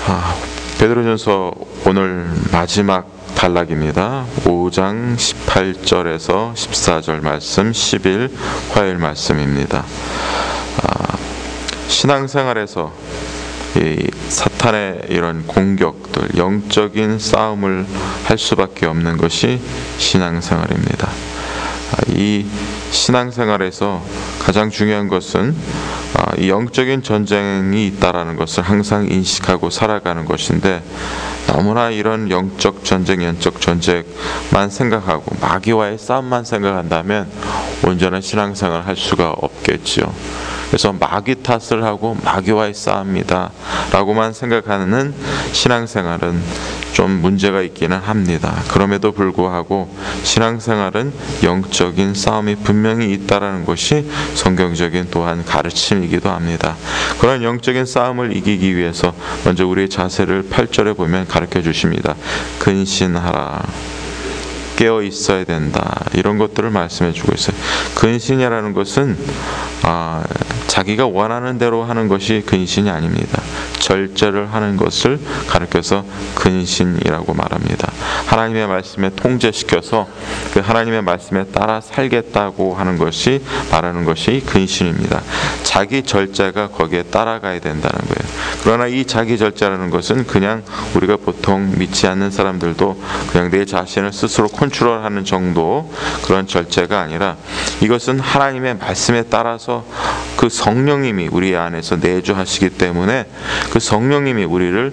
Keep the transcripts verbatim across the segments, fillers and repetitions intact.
아, 베드로전서 오늘 마지막 단락입니다. 오 장 십팔 절에서 십사 절 말씀, 십 일 화요일 말씀입니다. 아, 신앙생활에서 이 사탄의 이런 공격들, 영적인 싸움을 할 수밖에 없는 것이 신앙생활입니다. 아, 이 신앙생활에서 가장 중요한 것은 아, 이 영적인 전쟁이 있다라는 것을 항상 인식하고 살아가는 것인데, 너무나 이런 영적 전쟁, 영적 전쟁만 생각하고 마귀와의 싸움만 생각한다면 온전한 신앙생활을 할 수가 없겠지요. 그래서 마귀 탓을 하고 마귀와의 싸움이다 라고만 생각하는 신앙생활은 좀 문제가 있기는 합니다. 그럼에도 불구하고 신앙생활은 영적인 싸움이 분명히 있다는 것이 성경적인 또한 가르침이기도 합니다. 그런 영적인 싸움을 이기기 위해서 먼저 우리의 자세를 팔 절에 보면 가르쳐 주십니다. 근신하라, 깨어 있어야 된다, 이런 것들을 말씀해 주고 있어요. 근신이라는 것은 아, 자기가 원하는 대로 하는 것이 근신이 아닙니다. 절제를 하는 것을 가르쳐서 근신이라고 말합니다. 하나님의 말씀에 통제시켜서 그 하나님의 말씀에 따라 살겠다고 하는 것이 말하는 것이 근신입니다. 자기 절제가 거기에 따라가야 된다는 거예요. 그러나 이 자기 절제라는 것은 그냥 우리가 보통 믿지 않는 사람들도 그냥 내 자신을 스스로 컨트롤하는 정도 그런 절제가 아니라, 이것은 하나님의 말씀에 따라서 그 성령님이 우리 안에서 내주하시기 때문에 그 성령님이 우리를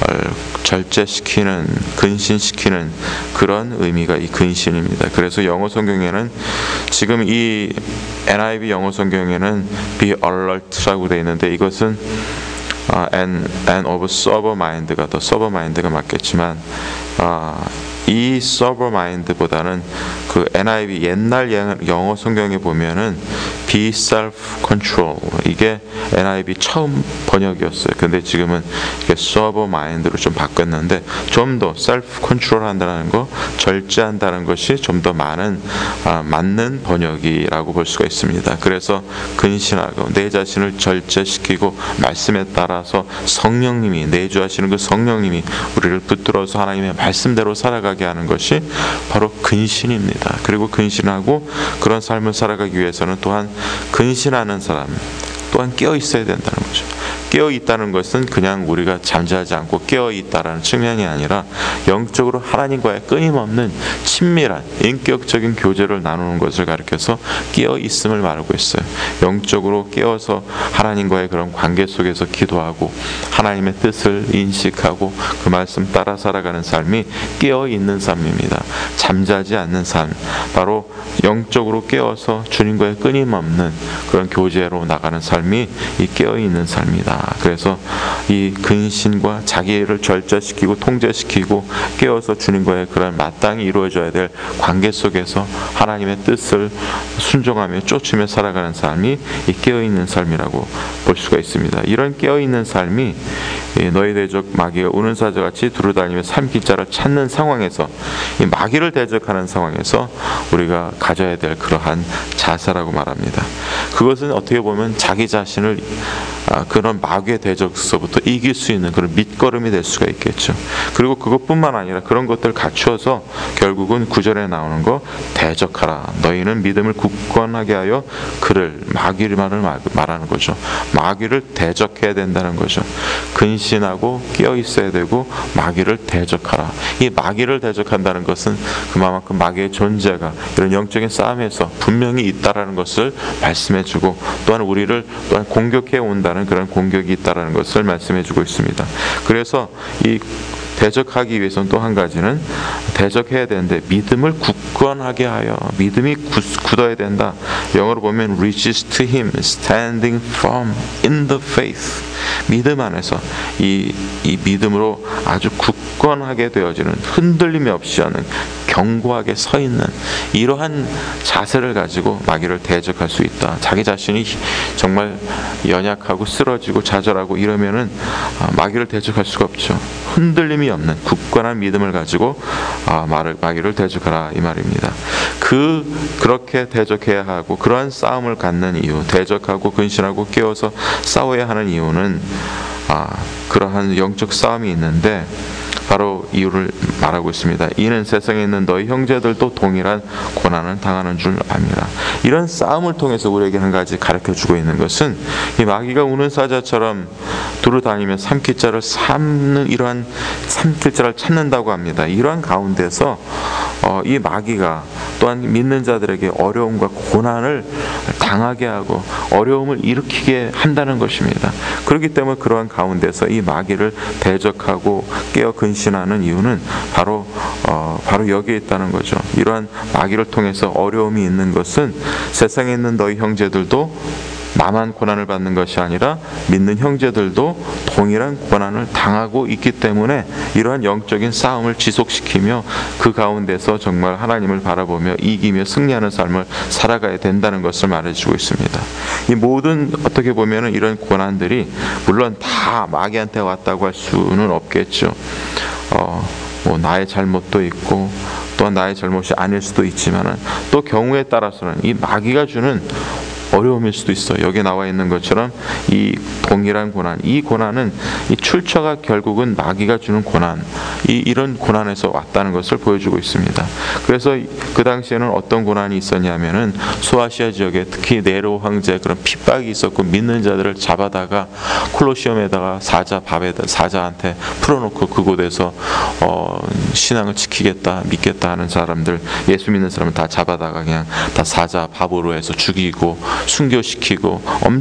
절제시키는, 근신시키는 그런 의미가 이 근신입니다. 그래서 영어 성경에는 지금 이 엔 아이 브이 영어 성경에는 be alert라고 되어 있는데, 이것은 아, and, and of sober mind가 더 sober mind가 맞겠지만 아, 이 sober mind보다는 그 엔 아이 브이 옛날 영어 성경에 보면은 be self control, 이게 엔 아이 브이 처음 번역이었어요. 근데 지금은 이게 sober mind로 좀 바꿨는데, 좀 더 self control 한다는 거, 절제한다는 것이 좀 더 많은 아, 맞는 번역이라고 볼 수가 있습니다. 그래서 근신하고 내 자신을 절제시키고 말씀에 따라서 성령님이 내주하시는 그 성령님이 우리를 붙들어서 하나님의 말씀대로 살아가게 하는 것이 바로 근신입니다. 그리고 근신하고 그런 삶을 살아가기 위해서는 또한 근신하는 사람 또한 깨어 있어야 된다는 거죠. 깨어 있다는 것은 그냥 우리가 잠자지 않고 깨어 있다라는 측면이 아니라 영적으로 하나님과의 끊임없는 친밀한 인격적인 교제를 나누는 것을 가리켜서 깨어 있음을 말하고 있어요. 영적으로 깨어서 하나님과의 그런 관계 속에서 기도하고 하나님의 뜻을 인식하고 그 말씀 따라 살아가는 삶이 깨어 있는 삶입니다. 잠자지 않는 삶, 바로 영적으로 깨어서 주님과의 끊임없는 그런 교제로 나가는 삶이 이 깨어 있는 삶이다. 그래서 이 근신과 자기를 절제시키고 통제시키고 깨어서 주님과의 그런 마땅히 이루어져야 될 관계 속에서 하나님의 뜻을 순종하며 쫓으며 살아가는 삶이 이 깨어있는 삶이라고 볼 수가 있습니다. 이런 깨어있는 삶이 너희 대적 마귀가 우는 사자같이 두루다니며 삼킬 자를 찾는 상황에서, 이 마귀를 대적하는 상황에서 우리가 가져야 될 그러한 자세라고 말합니다. 그것은 어떻게 보면 자기 자신을 그런 마귀의 대적서부터 이길 수 있는 그런 밑거름이 될 수가 있겠죠. 그리고 그것뿐만 아니라 그런 것들을 갖추어서 결국은 구절에 나오는 거, 대적하라, 너희는 믿음을 굳건하게 하여 그를, 마귀를 말하는 거죠. 마귀를 대적해야 된다는 거죠. 근신하고 깨어 있어야 되고 마귀를 대적하라. 이 마귀를 대적한다는 것은 그만큼 마귀의 존재가 이런 영적인 싸움에서 분명히 있다라는 것을 말씀해주고, 또한 우리를 또한 공격해 온다는 그런 공격이 있다라는 것을 말씀해주고 있습니다. 그래서 이 대적하기 위해서는 또 한 가지는 대적해야 되는데 믿음을 굳건하게 하여, 믿음이 굳어야 된다. 영어로 보면 resist him, standing firm in the faith. 믿음 안에서 이, 이 믿음으로 아주 굳건하게 되어지는, 흔들림이 없이 하는, 견고하게 서 있는 이러한 자세를 가지고 마귀를 대적할 수 있다. 자기 자신이 정말 연약하고 쓰러지고 좌절하고 이러면은 마귀를 대적할 수가 없죠. 흔들림이 없는 굳건한 믿음을 가지고 마귀를 대적하라, 이 말입니다. 그 그렇게 대적해야 하고 그러한 싸움을 갖는 이유, 대적하고 근신하고 깨어서 싸워야 하는 이유는 아, 그러한 영적 싸움이 있는데 바로 이유를 말하고 있습니다. 이는 세상에 있는 너희 형제들도 동일한 고난을 당하는 줄 압니다. 이런 싸움을 통해서 우리에게 한 가지 가르쳐주고 있는 것은 이 마귀가 우는 사자처럼 두루다니며 삼킬 자를 삼는 이러한 삼킬 자를 찾는다고 합니다. 이러한 가운데서 어, 이 마귀가 또한 믿는 자들에게 어려움과 고난을 당하게 하고 어려움을 일으키게 한다는 것입니다. 그렇기 때문에 그러한 가운데서 이 마귀를 대적하고 깨어 근신하는 이유는 바로 어, 바로 여기에 있다는 거죠. 이러한 마귀를 통해서 어려움이 있는 것은 세상에 있는 너희 형제들도 나만 고난을 받는 것이 아니라 믿는 형제들도 동일한 고난을 당하고 있기 때문에 이러한 영적인 싸움을 지속시키며 그 가운데서 정말 하나님을 바라보며 이기며 승리하는 삶을 살아가야 된다는 것을 말해주고 있습니다. 이 모든 어떻게 보면 이런 고난들이 물론 다 마귀한테 왔다고 할 수는 없겠죠. 어, 뭐 나의 잘못도 있고 또한 나의 잘못이 아닐 수도 있지만은 또 경우에 따라서는 이 마귀가 주는 어려움일 수도 있어요. 여기 나와 있는 것처럼 이 동일한 고난, 이 고난은 이 출처가 결국은 마귀가 주는 고난, 이 이런 고난에서 왔다는 것을 보여주고 있습니다. 그래서 그 당시에는 어떤 고난이 있었냐면은 소아시아 지역에 특히 네로 황제 그런 핍박이 있었고 믿는 자들을 잡아다가 콜로시움에다가 사자 밥에다 사자한테 풀어놓고 그곳에서 어, 신앙을 지키겠다, 믿겠다 하는 사람들, 예수 믿는 사람을 다 잡아다가 그냥 다 사자 밥으로 해서 죽이고 순교시키고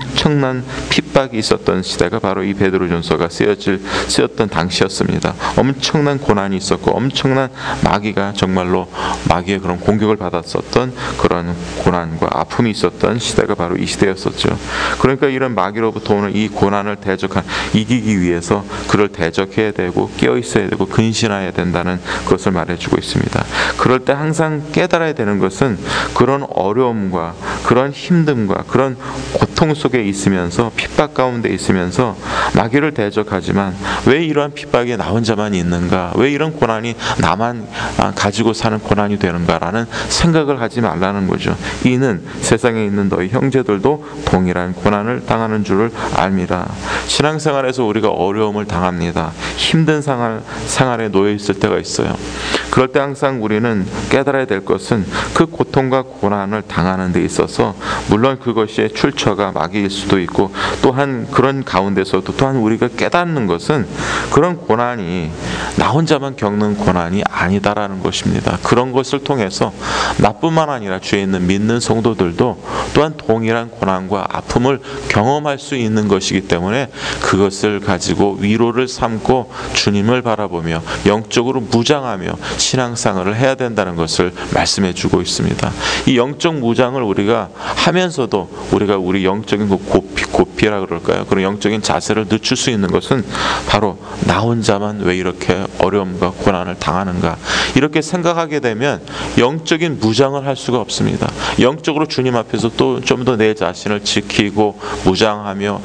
엄청난 핍박이 있었던 시대가 바로 이 베드로전서가 쓰여질 쓰였던 당시였습니다. 엄청난 고난이 있었고 엄청난 마귀가 정말로 마귀의 그런 공격을 받았었던 그런 고난과 아픔이 있었던 시대가 바로 이 시대였었죠. 그러니까 이런 마귀로부터 오는 이 고난을 대적한 이기기 위해서 그를 대적해야 되고 깨어 있어야 되고 근신해야 된다는 것을 말해주고 있습니다. 그럴 때 항상 깨달아야 되는 것은 그런 어려움과 그런 힘듦과 그런 고통 속에 있으면서 핍박 가운데 있으면서 마귀를 대적하지만 왜 이러한 핍박이 나 혼자만 있는가? 왜 이런 고난이 나만 가지고 사는 고난이 되는가라는 생각을 하지 말라는 거죠. 이는 세상에 있는 너희 형제들도 동일한 고난을 당하는 줄을 알미라. 신앙생활에서 우리가 어려움을 당합니다. 힘든 생활, 생활에 놓여 있을 때가 있어요. 그럴 때 항상 우리는 깨달아야 될 것은 그 고통과 고난을 당하는 데 있어서 물론 그것이 출처가 마귀일 수도 있고 또한 그런 가운데서도 또한 우리가 깨닫는 것은 그런 고난이 나 혼자만 겪는 고난이 아니다라는 것입니다. 그런 것을 통해서 나뿐만 아니라 주에 있는 믿는 성도들도 또한 동일한 고난과 아픔을 경험할 수 있는 것이기 때문에 그것을 가지고 위로를 삼고 주님을 바라보며 영적으로 무장하며 신앙생활을 해야 된다는 것을 말씀해 주고 있습니다. 이 영적 무장을 우리가 하면서도 우리가 우리 영적인 그 고피, 고피라 그럴까요? 그런 영적인 자세를 늦출 수 있는 것은 바로 나 혼자만 왜 이렇게 어려움과 고난을 당하는가 이렇게 생각하게 되면 영적인 무장을 할 수가 없습니다. 영적으로 주님 앞에서 또 좀 더 내 자신을 지키고 무장하며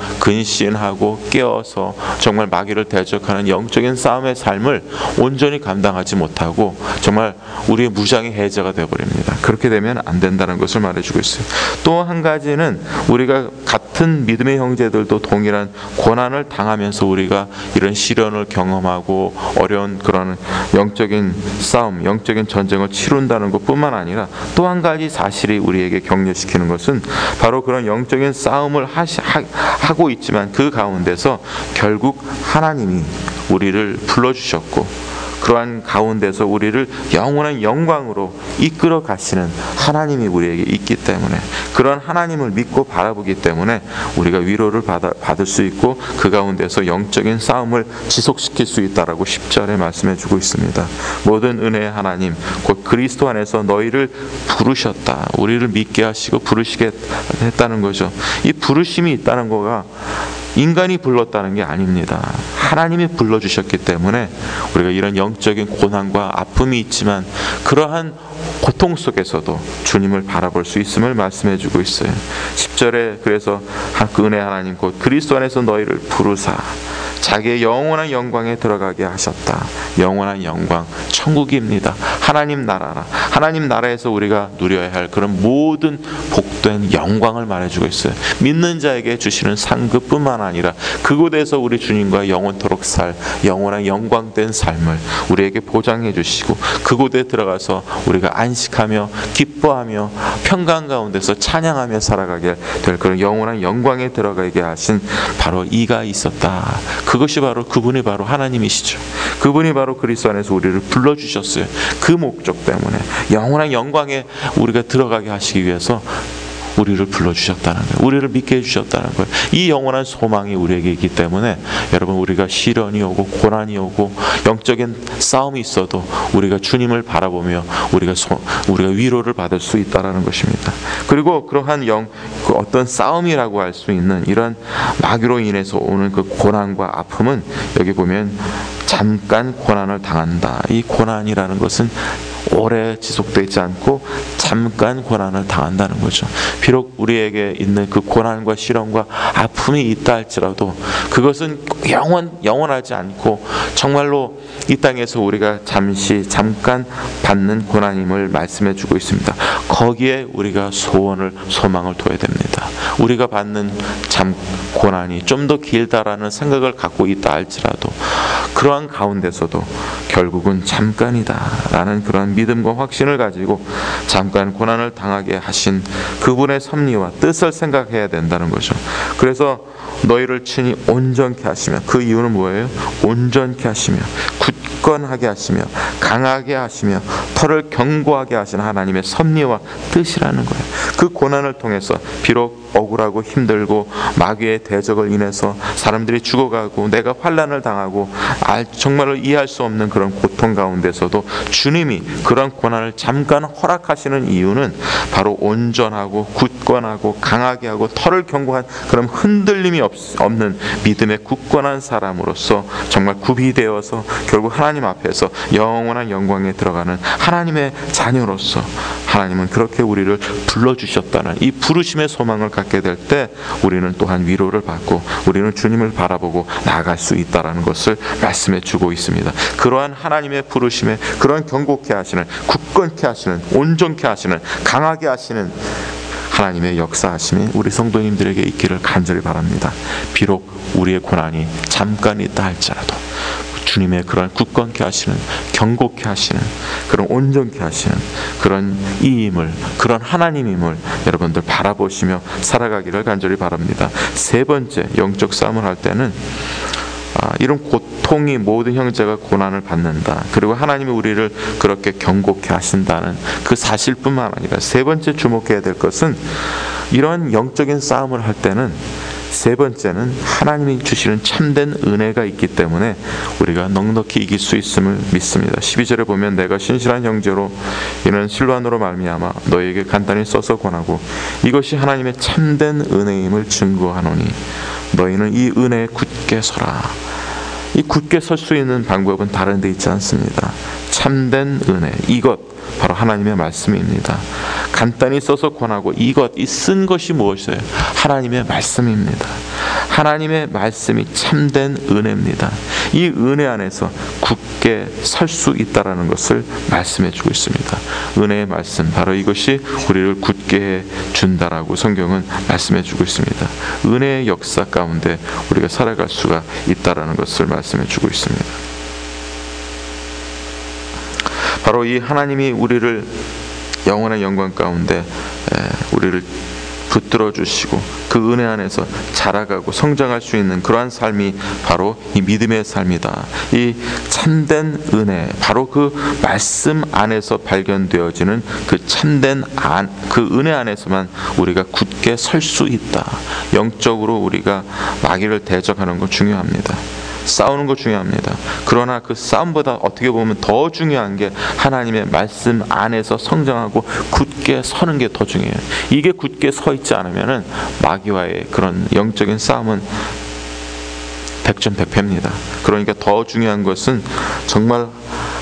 근신하고 깨어서 정말 마귀를 대적하는 영적인 싸움의 삶을 온전히 감당하지 못하고 정말 우리의 무장의 해제가 되어버립니다. 그렇게 되면 안 된다는 것을 말해주고 있어요. 또 한 가지는 우리가 같은 믿음의 형제들도 동일한 고난을 당하면서 우리가 이런 시련을 경험하고 어려운 그런 영적인 싸움, 영적인 전쟁을 치룬다는 것뿐만 아니라 또 한 가지 사실이 우리에게 격려시키는 것은 바로 그런 영적인 싸움을 하시, 하, 하고 있지만 그 가운데서 결국 하나님이 우리를 불러주셨고 그러한 가운데서 우리를 영원한 영광으로 이끌어 가시는 하나님이 우리에게 있기 때문에 그런 하나님을 믿고 바라보기 때문에 우리가 위로를 받아, 받을 수 있고 그 가운데서 영적인 싸움을 지속시킬 수 있다라고 십 절에 말씀해 주고 있습니다. 모든 은혜의 하나님 곧 그리스도 안에서 너희를 부르셨다. 우리를 믿게 하시고 부르시게 했다는 거죠. 이 부르심이 있다는 거가 인간이 불렀다는 게 아닙니다. 하나님이 불러주셨기 때문에 우리가 이런 영적인 고난과 아픔이 있지만 그러한 고통 속에서도 주님을 바라볼 수 있음을 말씀해 주고 있어요. 십 절에 그래서 그 은혜 하나님 곧 그리스도 안에서 너희를 부르사 자기의 영원한 영광에 들어가게 하셨다. 영원한 영광, 천국입니다. 하나님 나라라. 하나님 나라에서 우리가 누려야 할 그런 모든 복된 영광을 말해주고 있어요. 믿는 자에게 주시는 상급뿐만 아니라 그곳에서 우리 주님과 영원토록 살 영원한 영광된 삶을 우리에게 보장해 주시고, 그곳에 들어가서 우리가 안식하며 기뻐하며 평강 가운데서 찬양하며 살아가게 될 그런 영원한 영광에 들어가게 하신 바로 이가 있었다. 그것이 바로 그분이 바로 하나님이시죠. 그분이 바로 그리스도 안에서 우리를 불러주셨어요. 그 목적 때문에 영원한 영광에 우리가 들어가게 하시기 위해서 우리를 불러주셨다는 거예요. 우리를 믿게 해주셨다는 거예요. 이 영원한 소망이 우리에게 있기 때문에 여러분, 우리가 시련이 오고 고난이 오고 영적인 싸움이 있어도 우리가 주님을 바라보며 우리가 소, 우리가 위로를 받을 수 있다라는 것입니다. 그리고 그러한 영, 그 어떤 싸움이라고 할 수 있는 이런 마귀로 인해서 오는 그 고난과 아픔은 여기 보면 잠깐 고난을 당한다. 이 고난이라는 것은 오래 지속되지 않고 잠깐 고난을 당한다는 거죠. 비록 우리에게 있는 그 고난과 시련과 아픔이 있다 할지라도 그것은 영원, 영원하지 않고 정말로 이 땅에서 우리가 잠시 잠깐 받는 고난임을 말씀해 주고 있습니다. 거기에 우리가 소원을 소망을 둬야 됩니다. 우리가 받는 잠 고난이 좀 더 길다라는 생각을 갖고 있다 할지라도 그러한 가운데서도 결국은 잠깐이다라는 그런 믿음과 확신을 가지고 잠깐 고난을 당하게 하신 그분의 섭리와 뜻을 생각해야 된다는 거죠. 그래서 너희를 친히 온전케 하시며, 그 이유는 뭐예요? 온전케 하시며 굳건하게 하시며 강하게 하시며 털을 견고하게 하신 하나님의 섭리와 뜻이라는 거예요. 그 고난을 통해서 비록 억울하고 힘들고 마귀의 대적을 인해서 사람들이 죽어가고 내가 환난을 당하고 정말로 이해할 수 없는 그런 고통 가운데서도 주님이 그런 고난을 잠깐 허락하시는 이유는 바로 온전하고 굳건하고 강하게 하고 털을 견고한 그런 흔들림이 없는 믿음의 굳건한 사람으로서 정말 구비되어서 결국 하나님 앞에서 영원한 영광에 들어가는 하나님의 자녀로서 하나님은 그렇게 우리를 불러주셨다는 이 부르심의 소망을 갖게 될 때 우리는 또한 위로를 받고 우리는 주님을 바라보고 나아갈 수 있다는 것을 말씀해 주고 있습니다. 그러한 하나님의 부르심에 그러한 견고케 하시는, 굳건케 하시는, 온전케 하시는, 강하게 하시는 하나님의 역사하심이 우리 성도님들에게 있기를 간절히 바랍니다. 비록 우리의 고난이 잠깐 있다 할지라도 주님의 그런 굳건케 하시는, 견고케 하시는, 그런 온전케 하시는 그런 이임을, 그런 하나님임을 여러분들 바라보시며 살아가기를 간절히 바랍니다. 세 번째, 영적 싸움을 할 때는 아, 이런 고통이 모든 형제가 고난을 받는다. 그리고 하나님이 우리를 그렇게 견고케 하신다는 그 사실뿐만 아니라 세 번째 주목해야 될 것은 이런 영적인 싸움을 할 때는 세 번째는 하나님이 주시는 참된 은혜가 있기 때문에 우리가 넉넉히 이길 수 있음을 믿습니다. 십이 절에 보면 내가 신실한 형제로 이는 실로안으로 말미암아 너희에게 간단히 써서 권하고 이것이 하나님의 참된 은혜임을 증거하노니 너희는 이 은혜에 굳게 서라. 이 굳게 설 수 있는 방법은 다른 데 있지 않습니다. 참된 은혜, 이것 바로 하나님의 말씀입니다. 간단히 써서 권하고 이것, 이 쓴 것이 무엇이에요? 하나님의 말씀입니다. 하나님의 말씀이 참된 은혜입니다. 이 은혜 안에서 굳게 설 수 있다라는 것을 말씀해 주고 있습니다. 은혜의 말씀, 바로 이것이 우리를 굳게 해 준다라고 성경은 말씀해 주고 있습니다. 은혜의 역사 가운데 우리가 살아갈 수가 있다라는 것을 말씀해 주고 있습니다. 바로 이 하나님이 우리를 영원한 영광 가운데 우리를 붙들어 주시고 그 은혜 안에서 자라가고 성장할 수 있는 그러한 삶이 바로 이 믿음의 삶이다. 이 참된 은혜, 바로 그 말씀 안에서 발견되어지는 그 참된 안, 그 은혜 안에서만 우리가 굳게 설 수 있다. 영적으로 우리가 마귀를 대적하는 건 중요합니다. 싸우는 거 중요합니다. 그러나 그 싸움보다 어떻게 보면 더 중요한 게 하나님의 말씀 안에서 성장하고 굳게 서는 게 더 중요해요. 이게 굳게 서 있지 않으면은 마귀와의 그런 영적인 싸움은 백전백패입니다. 그러니까 더 중요한 것은 정말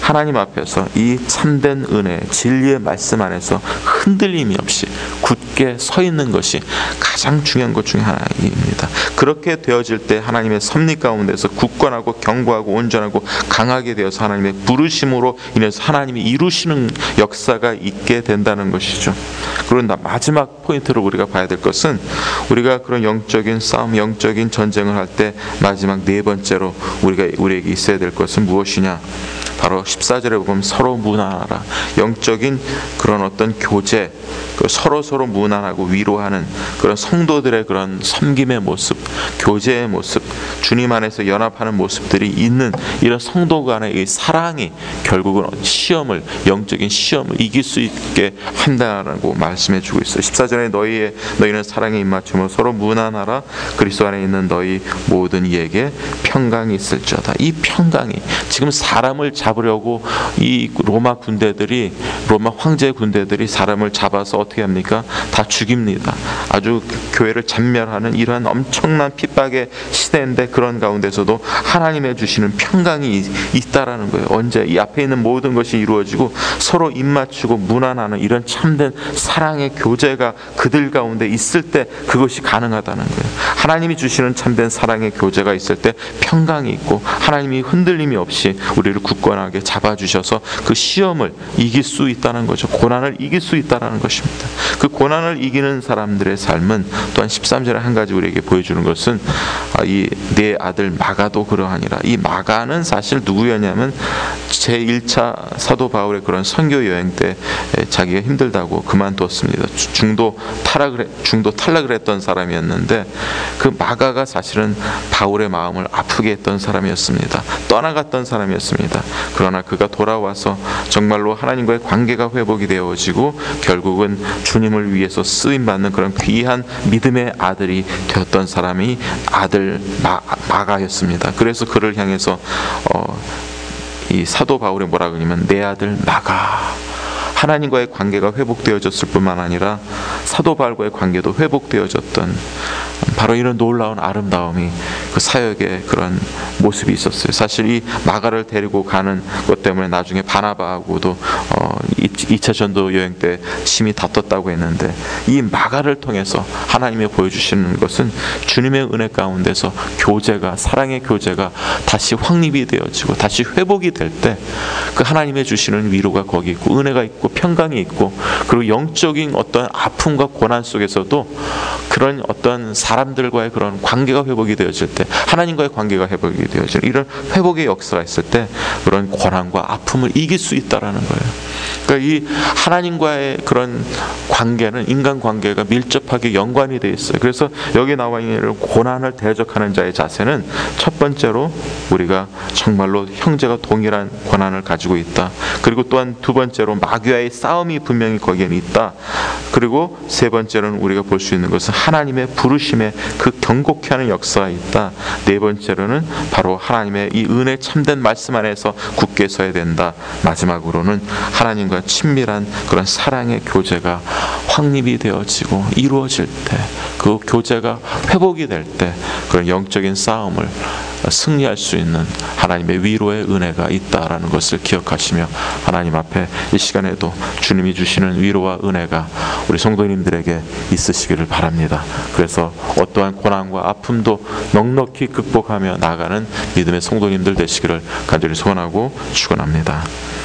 하나님 앞에서 이 참된 은혜, 진리의 말씀 안에서 흔들림이 없이 굳게 서 있는 것이 가장 중요한 것 중에 하나입니다. 그렇게 되어질 때 하나님의 섭리 가운데서 굳건하고 견고하고 온전하고 강하게 되어서 하나님의 부르심으로 인해서 하나님이 이루시는 역사가 있게 된다는 것이죠. 그런데 마지막 포인트로 우리가 봐야 될 것은 우리가 그런 영적인 싸움, 영적인 전쟁을 할 때 마지막 네 번째로 우리가 우리에게 있어야 될 것은 무엇이냐? 바로 십사 절에 보면 서로 무난하라. 영적인 그런 어떤 교제, 그 서로 서로 무난하고 위로하는 그런 성도들의 그런 섬김의 모습, 교제의 모습, 주님 안에서 연합하는 모습들이 있는 이런 성도 간의 이 사랑이 결국은 시험을, 영적인 시험을 이길 수 있게 한다라고 말씀해 주고 있어요. 십사 절에 너희의 너희는 사랑에 입맞춤으로 서로 무난하라. 그리스도 안에 있는 너희 모든 이에게 평강이 있을지어다. 이 평강이 지금 사람을 잡으려고 이 로마 군대들이, 로마 황제의 군대들이 사람을 잡아서 어떻게 합니까? 다 죽입니다. 아주 교회를 잔멸하는 이러한 엄청난 핍박의 시대인데 그런 가운데서도 하나님의 주시는 평강이 있다라는 거예요. 언제? 이 앞에 있는 모든 것이 이루어지고 서로 입맞추고 무난하는 이런 참된 사랑의 교제가 그들 가운데 있을 때 그것이 가능하다는 거예요. 하나님이 주시는 참된 사랑의 교제가 있을 때 평강이 있고 하나님이 흔들림이 없이 우리를 굳건하게 잡아주셔서 그 시험을 이길 수 있다는 거죠. 고난을 이길 수 있다는 것입니다. 그 고난을 이기는 사람들의 삶은 또한 십삼 절에 한 가지 우리에게 보여주는 것은 이 내 아들 마가도 그러하니라. 이 마가는 사실 누구였냐면 제일 차 사도 바울의 그런 선교 여행 때 자기가 힘들다고 그만뒀습니다. 중도 타락을 중도 탈락을 했던 사람이었는데 그 마가가 사실은 바울의 마음을 아프게 했던 사람이었습니다. 떠나갔던 사람이었습니다. 그러나 그가 돌아와서 정말로 하나님과의 관계가 회복이 되어지고 결국은 주님을 위해서 쓰임받는 그런 귀한 믿음의 아들이 되었던 사람이 아들 마, 마가였습니다. 그래서 그를 향해서 어, 이 사도 바울이 뭐라 그러냐면 내 아들 마가. 하나님과의 관계가 회복되어졌을 뿐만 아니라 사도 바울과의 관계도 회복되어졌던 바로 이런 놀라운 아름다움이 그 사역의 그런 모습이 있었어요. 사실 이 마가를 데리고 가는 것 때문에 나중에 바나바하고도 어, 이 차 전도 여행 때 심히 다퉜다고 했는데 이 마가를 통해서 하나님이 보여주시는 것은 주님의 은혜 가운데서 교제가, 사랑의 교제가 다시 확립이 되어지고 다시 회복이 될 때 그 하나님의 주시는 위로가 거기 있고 은혜가 있고 평강이 있고 그리고 영적인 어떤 아픔과 고난 속에서도 그런 어떤 사람들과의 그런 관계가 회복이 되어질 때 하나님과의 관계가 회복이 되어질 이런 회복의 역사가 있을 때 그런 고난과 아픔을 이길 수 있다라는 거예요. 그러니까 이 하나님과의 그런 관계는 인간 관계가 밀접하게 연관이 되어 있어요. 그래서 여기 나와 있는 고난을 대적하는 자의 자세는 첫 번째로 우리가 정말로 형제가 동일한 고난을 가지고 있다. 그리고 또한 두 번째로 마귀와의 싸움이 분명히 거기에는 있다. 그리고 세 번째로는 우리가 볼 수 있는 것은 하나님의 부르심에 그 경고케 하는 역사가 있다. 네 번째로는 바로 하나님의 이 은혜 참된 말씀 안에서 굳게 서야 된다. 마지막으로는 하나님과 친밀한 그런 사랑의 교제가 확립이 되어지고 이루어질 때 그 교제가 회복이 될 때 그런 영적인 싸움을 승리할 수 있는 하나님의 위로의 은혜가 있다라는 것을 기억하시며 하나님 앞에 이 시간에도 주님이 주시는 위로와 은혜가 우리 성도님들에게 있으시기를 바랍니다. 그래서 어떠한 고난과 아픔도 넉넉히 극복하며 나아가는 믿음의 성도님들 되시기를 간절히 소원하고 축원합니다.